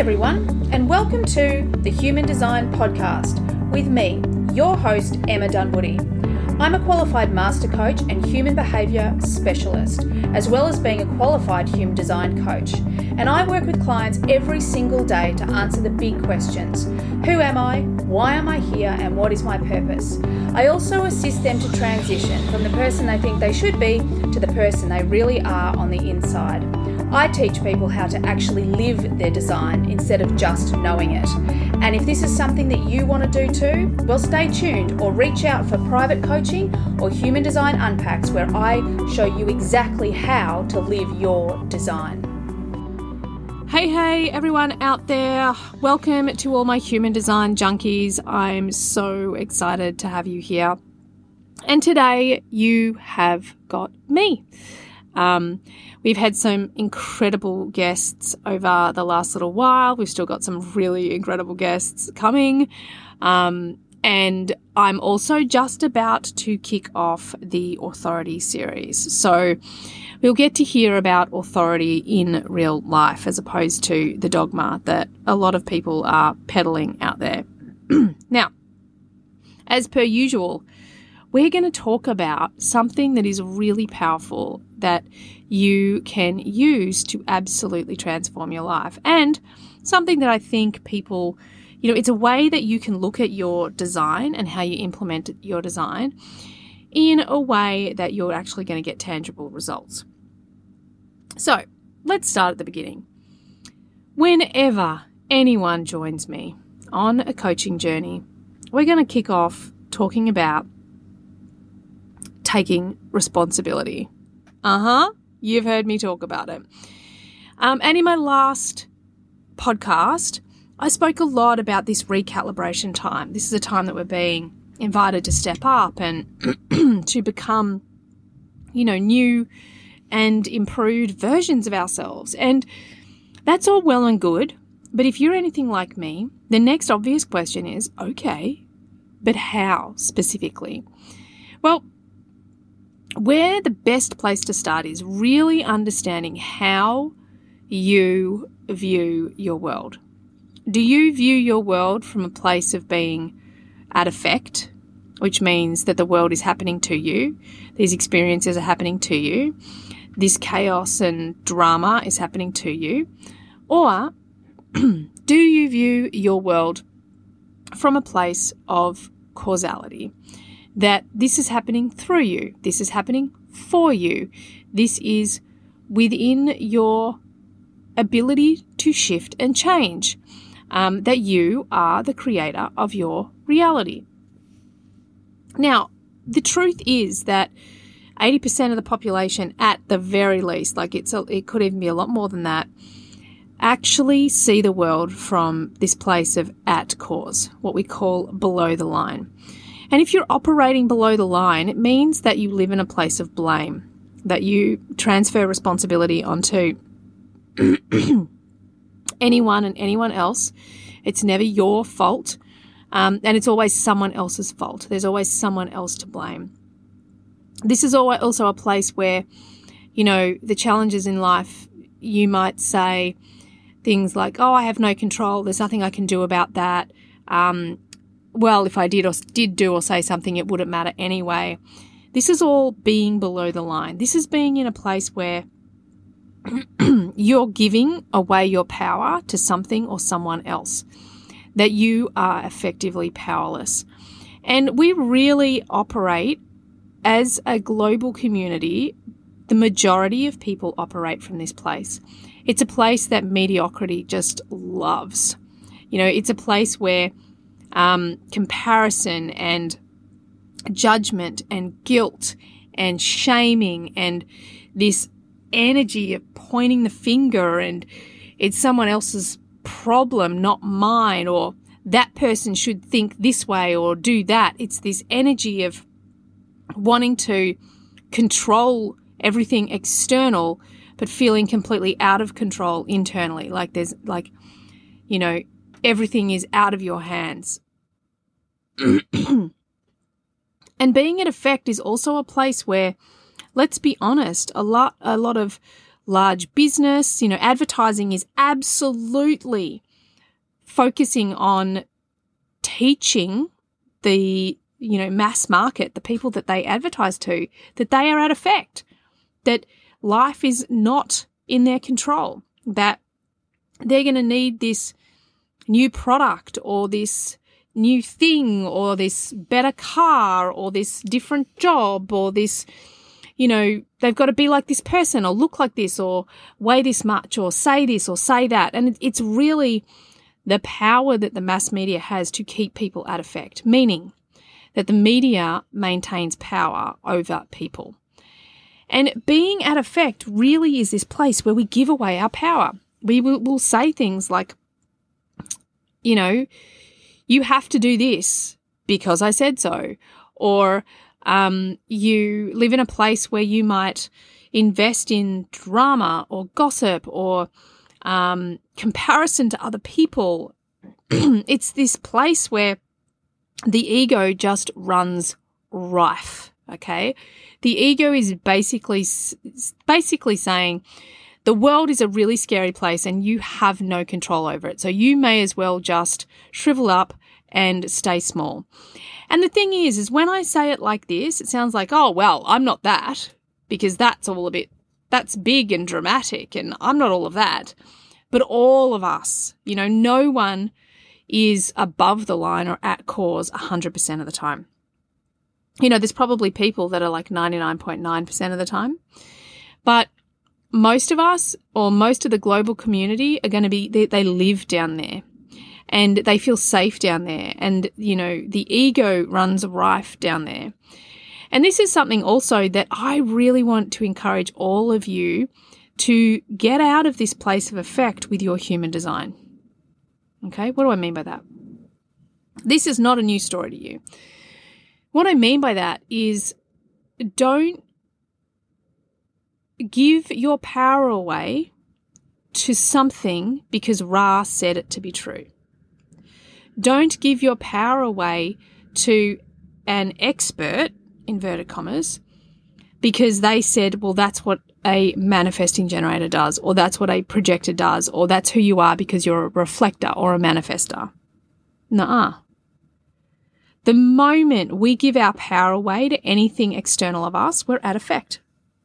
everyone, and welcome to the Human Design Podcast with me, your host, Emma Dunwoody. I'm a qualified master coach and human behaviour specialist, as well as being a qualified human design coach. And I work with clients every single day to answer the big questions. Who am I? Why am I here? And what is my purpose? I also assist them to transition from the person they think they should be to the person they really are on the inside. I teach people how to actually live their design instead of just knowing it. And if this is something that you want to do too, well, stay tuned or reach out for private coaching or Human Design Unpacks, where I show you exactly how to live your design. Hey everyone out there. Welcome to all my human design junkies. I'm so excited to have you here. And today you have got me. We've had some incredible guests over the last little while. We've still got some really incredible guests coming. And I'm also just about to kick off the authority series. So we'll get to hear about authority in real life as opposed to the dogma that a lot of people are peddling out there. Now, as per usual, we're going to talk about something that is really powerful that you can use to absolutely transform your life, and something that I think people, it's a way that you can look at your design and how you implement your design in a way that you're actually going to get tangible results. So let's start at the beginning. Whenever anyone joins me on a coaching journey, we're going to kick off talking about taking responsibility. You've heard me talk about it. And in my last podcast, I spoke a lot about this recalibration time. This is a time that we're being invited to step up and to become, new and improved versions of ourselves. And that's all well and good. But if you're anything like me, the next obvious question is, okay, but how specifically? Well, where the best place to start is really understanding how you view your world. Do you view your world from a place of being at effect, which means that the world is happening to you, these experiences are happening to you, this chaos and drama is happening to you? Or do you view your world from a place of causality? That this is happening through you, this is happening for you, this is within your ability to shift and change, that you are the creator of your reality. Now, the truth is that 80% of the population, at the very least, it could even be a lot more than that, actually see the world from this place of at cause, what we call below the line. And if you're operating below the line, it means that you live in a place of blame, that you transfer responsibility onto anyone and anyone else. It's never your fault, and it's always someone else's fault. There's always someone else to blame. This is also a place where, the challenges in life, you might say things like, oh, I have no control, there's nothing I can do about that. Well, if I did do or say something, it wouldn't matter anyway. This is all being below the line. This is being in a place where you're giving away your power to something or someone else, that you are effectively powerless. And we really operate as a global community. The majority of people operate from this place. It's a place that mediocrity just loves. It's a place where comparison and judgment and guilt and shaming and this energy of pointing the finger and it's someone else's problem, not mine, or that person should think this way or do that. It's this energy of wanting to control everything external but feeling completely out of control internally. Everything is out of your hands. And being at effect is also a place where, let's be honest, a lot of large business, advertising is absolutely focusing on teaching the, mass market, the people that they advertise to, that they are at effect, that life is not in their control, that they're going to need this new product or this new thing or this better car or this different job or this, they've got to be like this person or look like this or weigh this much or say this or say that. And it's really the power that the mass media has to keep people at effect, meaning that the media maintains power over people. And being at effect really is this place where we give away our power. We will say things like, you have to do this because I said so. Or you live in a place where you might invest in drama or gossip or comparison to other people. It's this place where the ego just runs rife, okay? The ego is basically saying the world is a really scary place and you have no control over it. So you may as well just shrivel up and stay small. And the thing is when I say it like this, it sounds like, oh, well, I'm not that, because that's big and dramatic and I'm not all of that. But all of us, no one is above the line or at cause 100% of the time. There's probably people that are like 99.9% of the time. But most of us or most of the global community are going to be, they live down there and they feel safe down there. And, the ego runs rife down there. And this is something also that I really want to encourage all of you to get out of this place of effect with your human design. Okay, what do I mean by that? This is not a new story to you. What I mean by that is don't give your power away to something because Ra said it to be true. Don't give your power away to an expert, inverted commas, because they said, well, that's what a manifesting generator does, or that's what a projector does, or that's who you are because you're a reflector or a manifester. Nuh-uh. The moment we give our power away to anything external of us, we're at effect.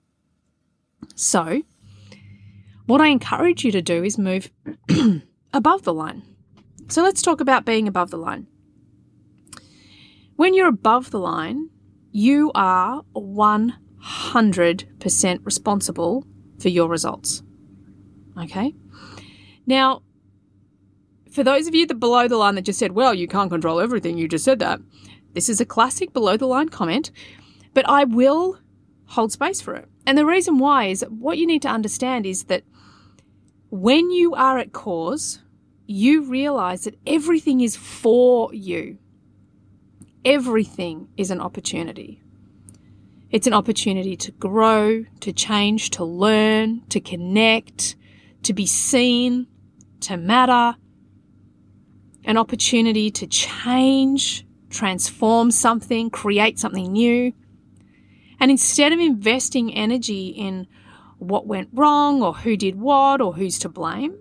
So, what I encourage you to do is move above the line. So let's talk about being above the line. When you're above the line, you are 100% responsible for your results. Okay? Now, for those of you that below the line that just said, well, you can't control everything, you just said that. This is a classic below the line comment, but I will hold space for it. And the reason why is that what you need to understand is that when you are at cause, you realize that everything is for you. Everything is an opportunity. It's an opportunity to grow, to change, to learn, to connect, to be seen, to matter. An opportunity to change, transform something, create something new. And instead of investing energy in what went wrong or who did what or who's to blame,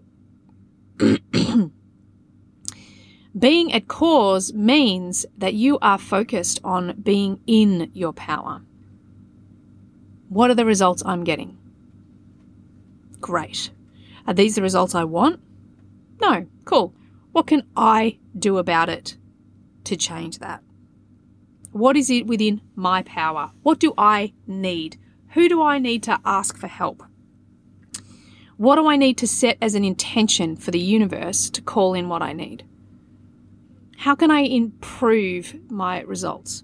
being at cause means that you are focused on being in your power. What are the results I'm getting? Great. Are these the results I want? No. Cool. What can I do about it to change that? What is it within my power? What do I need? Who do I need to ask for help? What do I need to set as an intention for the universe to call in what I need? How can I improve my results?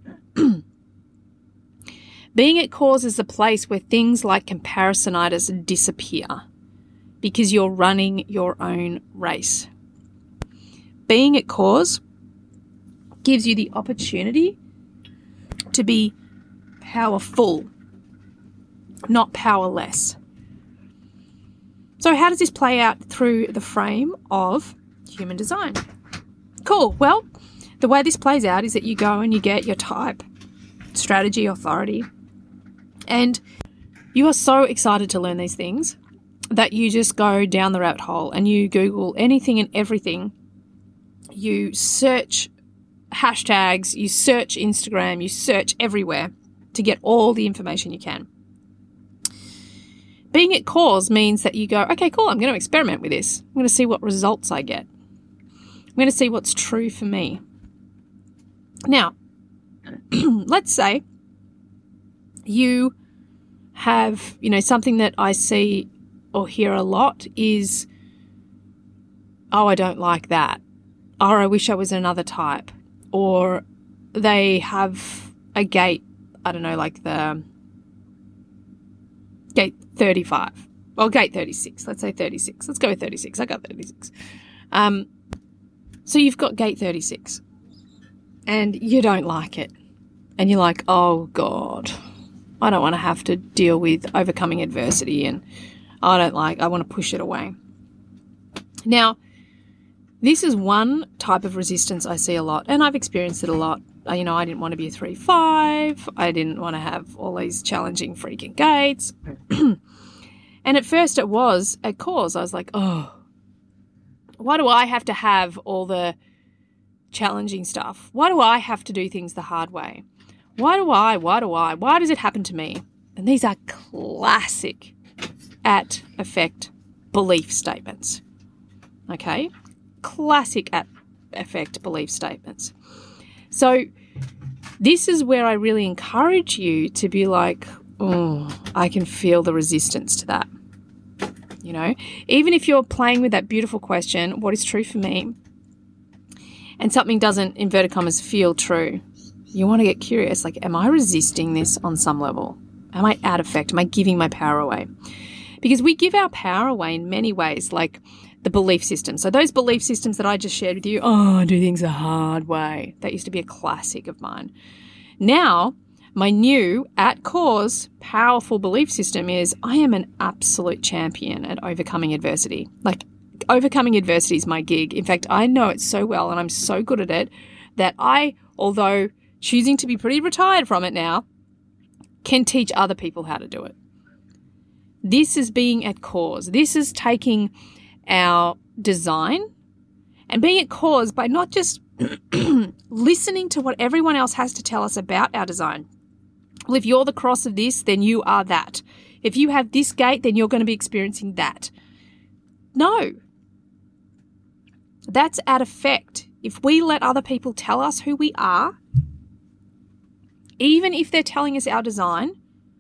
Being at cause is a place where things like comparisonitis disappear because you're running your own race. Being at cause gives you the opportunity to be powerful, not powerless. So how does this play out through the frame of human design? Cool. Well, the way this plays out is that you go and you get your type, strategy, authority, and you are so excited to learn these things that you just go down the rabbit hole and you Google anything and everything you search hashtags, you search Instagram, you search everywhere to get all the information you can. Being at cause means that you go, okay, cool, I'm going to experiment with this. I'm going to see what results I get. I'm going to see what's true for me. Now, let's say you have, something that I see or hear a lot is, oh, I don't like that. Or I wish I was another type. Or they have a gate, I don't know, like the gate 35. Or gate 36. Let's say 36. Let's go with 36. I got 36. So you've got gate 36. And you don't like it. And you're like, oh, God, I don't want to have to deal with overcoming adversity, and I want to push it away. Now, this is one type of resistance I see a lot, and I've experienced it a lot. I didn't want to be a 3-5. I didn't want to have all these challenging freaking gates. And at first it was at cause. I was like, oh, why do I have to have all the challenging stuff? Why do I have to do things the hard way? Why does it happen to me? And these are classic at effect belief statements. Okay? Classic at effect belief statements. So this is where I really encourage you to be like, oh, I can feel the resistance to that. Even if you're playing with that beautiful question, what is true for me? And something doesn't, inverted commas, feel true. You want to get curious, like, am I resisting this on some level? Am I at effect? Am I giving my power away? Because we give our power away in many ways, like the belief system. So those belief systems that I just shared with you, oh, I do things the hard way. That used to be a classic of mine. Now, my new, at cause, powerful belief system is I am an absolute champion at overcoming adversity. Like, overcoming adversity is my gig. In fact, I know it so well and I'm so good at it that I, although choosing to be pretty retired from it now, can teach other people how to do it. This is being at cause. This is taking our design and being at cause by not just listening to what everyone else has to tell us about our design. Well, if you're the cross of this, then you are that. If you have this gate, then you're going to be experiencing that. No. That's at effect. If we let other people tell us who we are, even if they're telling us our design,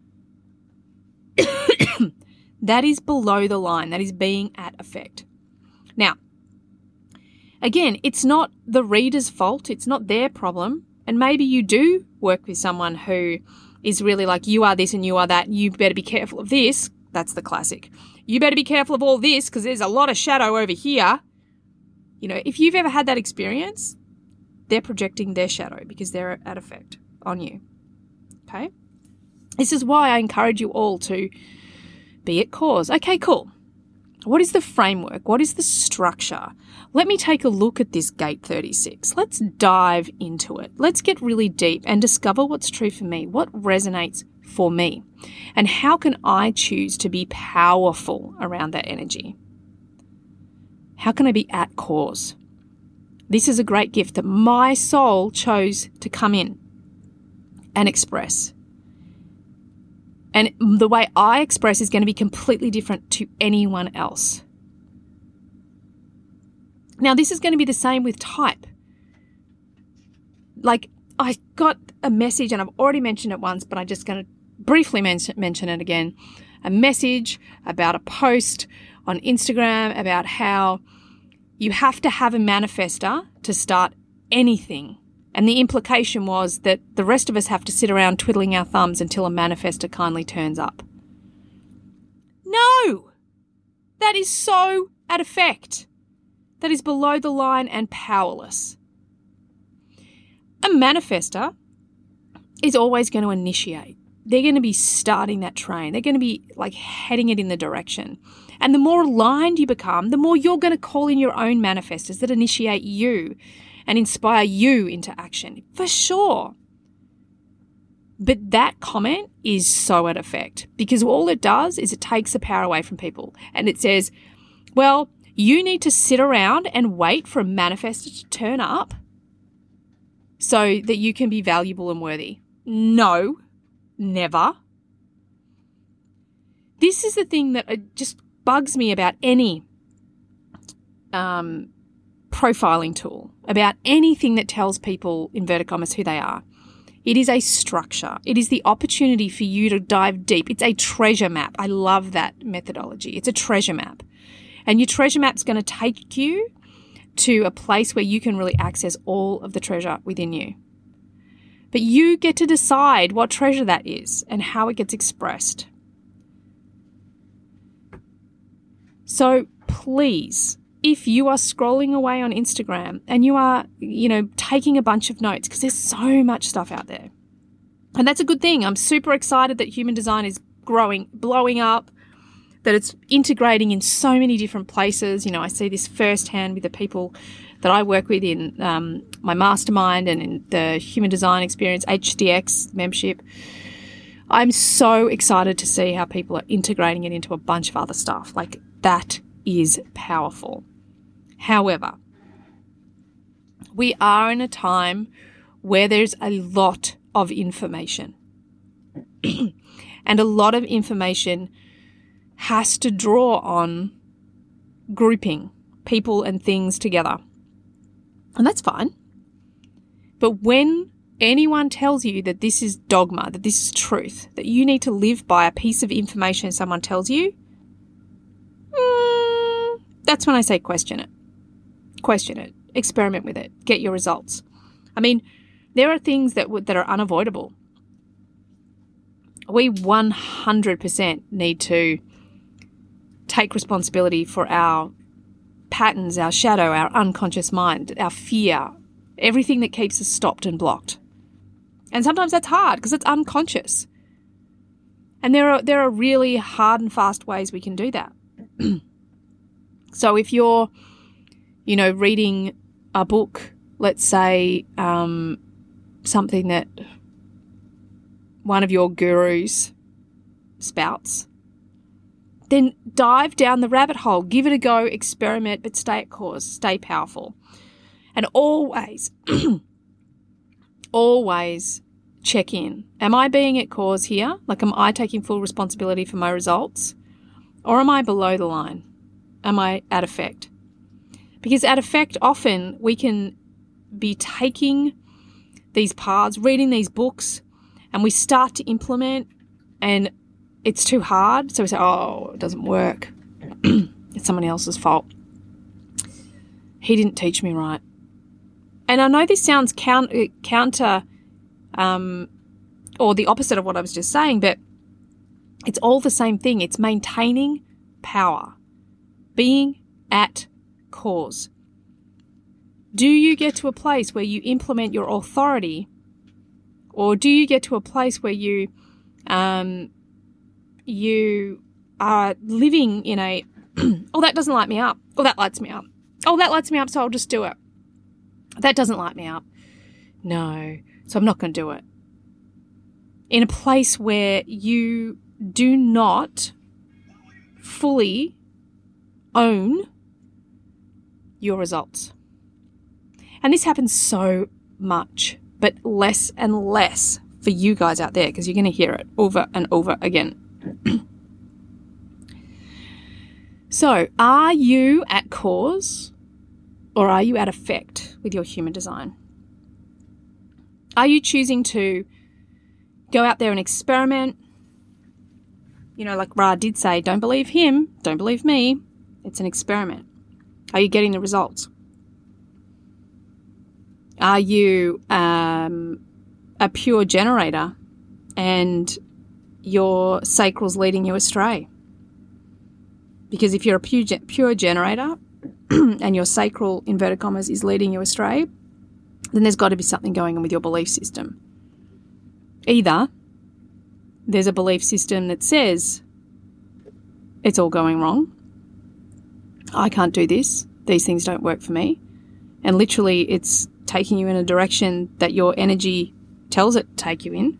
that is below the line. That is being at effect. Now, again, it's not the reader's fault. It's not their problem. And maybe you do work with someone who is really like, you are this and you are that. You better be careful of this. That's the classic. You better be careful of all this because there's a lot of shadow over here. If you've ever had that experience, they're projecting their shadow because they're at effect on you. Okay? This is why I encourage you all to be at cause. Okay, cool. What is the framework? What is the structure? Let me take a look at this gate 36. Let's dive into it. Let's get really deep and discover what's true for me, what resonates for me, and how can I choose to be powerful around that energy? How can I be at cause? This is a great gift that my soul chose to come in and express. And the way I express is going to be completely different to anyone else. Now, this is going to be the same with type. Like, I got a message, and I've already mentioned it once, but I'm just going to briefly mention it again. A message about a post on Instagram about how you have to have a manifestor to start anything. And the implication was that the rest of us have to sit around twiddling our thumbs until a manifestor kindly turns up. No! That is so at effect. That is below the line and powerless. A manifestor is always going to initiate. They're going to be starting that train. They're going to be like heading it in the direction. And the more aligned you become, the more you're going to call in your own manifestors that initiate you and inspire you into action, for sure. But that comment is so at effect because all it does is it takes the power away from people. And it says, well, You need to sit around and wait for a manifestor to turn up so that you can be valuable and worthy. No, never. This is the thing that just bugs me about any profiling tool, about anything that tells people, inverted commas, who they are. It is a structure. It is the opportunity for you to dive deep. It's a treasure map. I love that methodology. It's a treasure map. And your treasure map's going to take you to a place where you can really access all of the treasure within you. But you get to decide what treasure that is and how it gets expressed. So please, if you are scrolling away on Instagram and you are, taking a bunch of notes, because there's so much stuff out there. And that's a good thing. I'm super excited that human design is growing, blowing up, that it's integrating in so many different places. I see this firsthand with the people that I work with in my mastermind and in the Human Design Experience HDX membership. I'm so excited to see how people are integrating it into a bunch of other stuff. Like, that is powerful. However, we are in a time where there's a lot of information. And a lot of information has to draw on grouping people and things together. And that's fine. But when anyone tells you that this is dogma, that this is truth, that you need to live by a piece of information someone tells you, that's when I say question it. Question it. Experiment with it. Get your results. I mean, there are things that are unavoidable. We 100% need to take responsibility for our patterns, our shadow, our unconscious mind, our fear, everything that keeps us stopped and blocked. And sometimes that's hard because it's unconscious. And there are really hard and fast ways we can do that. So if you're, reading a book, let's say something that one of your gurus spouts, then dive down the rabbit hole, give it a go, experiment, but stay at course, stay powerful. And always, always check in. Am I being at cause here? Like, am I taking full responsibility for my results? Or am I below the line? Am I at effect? Because at effect, often we can be taking these paths, reading these books, and we start to implement and it's too hard. So we say, oh, it doesn't work. It's someone else's fault. He didn't teach me right. And I know this sounds counter or the opposite of what I was just saying, but it's all the same thing. It's maintaining power, being at cause. Do you get to a place where you implement your authority, or do you get to a place where you are living in a, oh, that doesn't light me up. Oh, that lights me up. Oh, that lights me up, so I'll just do it. That doesn't light me up. No, so I'm not going to do it. In a place where you do not fully own your results. And this happens so much, but less and less for you guys out there, because you're going to hear it over and over again. So, are you at cause or are you at effect with your human design? Are you choosing to go out there and experiment? Like Ra did say, don't believe him, don't believe me. It's an experiment. Are you getting the results? Are you a pure generator and your sacral's leading you astray? Because if you're a pure generator and your sacral, inverted commas, is leading you astray, then there's got to be something going on with your belief system. Either there's a belief system that says it's all going wrong, I can't do this, these things don't work for me, and literally it's taking you in a direction that your energy tells it to take you in.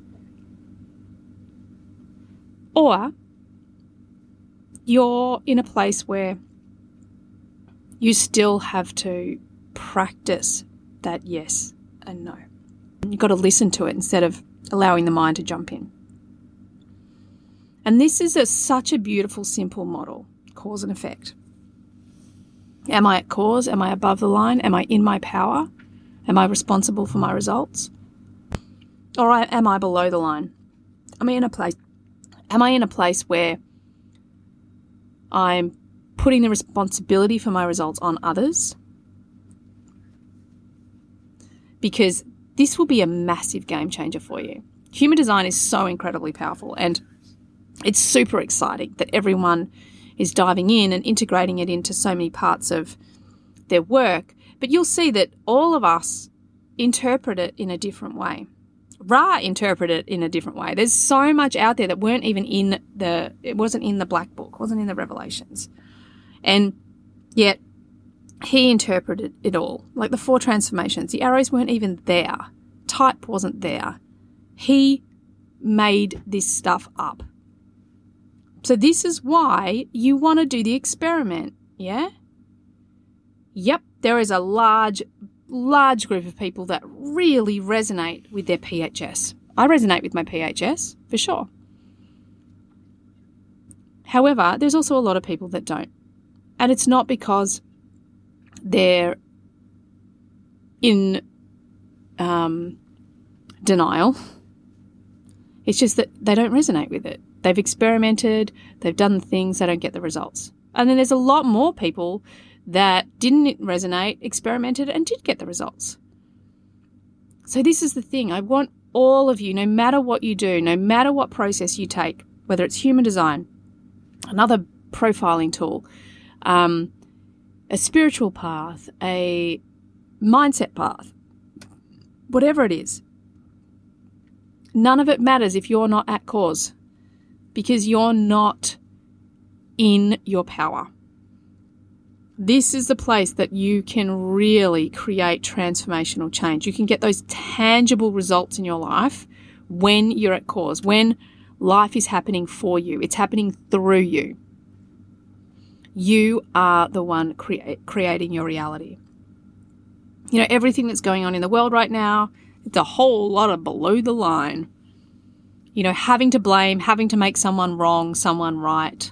Or you're in a place where You still have to practice that yes and no. You've got to listen to it instead of allowing the mind to jump in. And this is such a beautiful, simple model, cause and effect. Am I at cause? Am I above the line? Am I in my power? Am I responsible for my results? Or am I below the line? Am I in a place where I'm putting the responsibility for my results on others? Because this will be a massive game changer for you. Human design is so incredibly powerful, and it's super exciting that everyone is diving in and integrating it into so many parts of their work. But you'll see that all of us interpret it in a different way. Ra interpreted it in a different way. There's so much out there that wasn't in the Black Book, wasn't in the Revelations. And yet he interpreted it all. Like the 4 transformations, the arrows weren't even there. Type wasn't there. He made this stuff up. So this is why you want to do the experiment, yeah? Yep, there is a large group of people that really resonate with their PHS. I resonate with my PHS, for sure. However, there's also a lot of people that don't. And it's not because they're in denial. It's just that they don't resonate with it. They've experimented, they've done things, they don't get the results. And then there's a lot more people that didn't resonate, experimented, and did get the results. So this is the thing. I want all of you, no matter what you do, no matter what process you take, whether it's human design, another profiling tool, a spiritual path, a mindset path, whatever it is, none of it matters if you're not at cause, because you're not in your power. This is the place that you can really create transformational change. You can get those tangible results in your life when you're at cause, when life is happening for you. It's happening through you. You are the one creating your reality. You know, everything that's going on in the world right now, it's a whole lot of below the line. You know, having to blame, having to make someone wrong, someone right.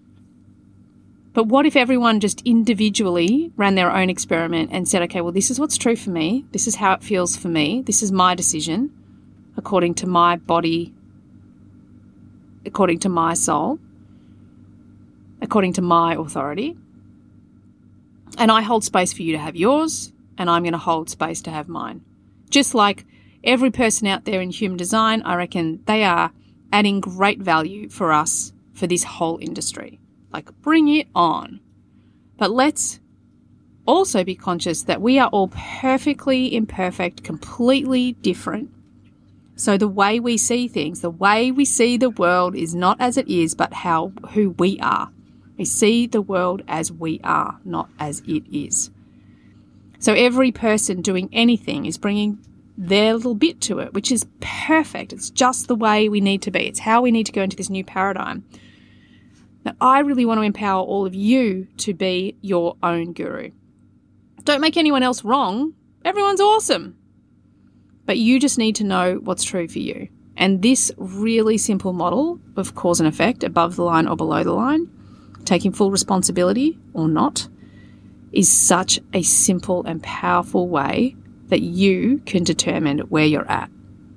But what if everyone just individually ran their own experiment and said, okay, well, this is what's true for me. This is how it feels for me. This is my decision according to my body, according to my soul, according to my authority. And I hold space for you to have yours, and I'm going to hold space to have mine. Just like every person out there in human design, I reckon they are adding great value for us for this whole industry. Like, bring it on. But let's also be conscious that we are all perfectly imperfect, completely different. So the way we see things, the way we see the world is not as it is, but who we are. We see the world as we are, not as it is. So every person doing anything is bringing their little bit to it, which is perfect. It's just the way we need to be. It's how we need to go into this new paradigm. Now, I really want to empower all of you to be your own guru. Don't make anyone else wrong. Everyone's awesome. But you just need to know what's true for you. And this really simple model of cause and effect, above the line or below the line, taking full responsibility or not, is such a simple and powerful way that you can determine where you're at.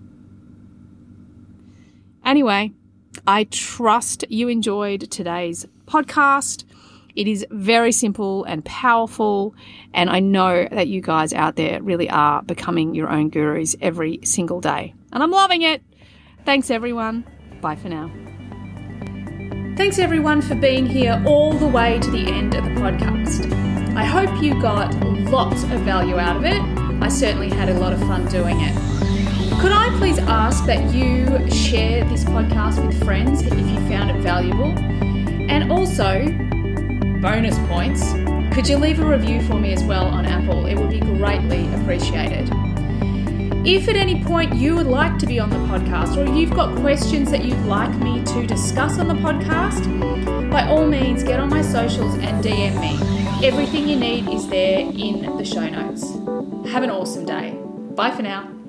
Anyway, I trust you enjoyed today's podcast. It is very simple and powerful, and I know that you guys out there really are becoming your own gurus every single day. And I'm loving it. Thanks, everyone. Bye for now. Thanks, everyone, for being here all the way to the end of the podcast. I hope you got lots of value out of it. I certainly had a lot of fun doing it. Could I please ask that you share this podcast with friends if you found it valuable? And also, bonus points, could you leave a review for me as well on Apple? It would be greatly appreciated. If at any point you would like to be on the podcast, or you've got questions that you'd like me to discuss on the podcast, by all means get on my socials and DM me. Everything you need is there in the show notes. Have an awesome day. Bye for now.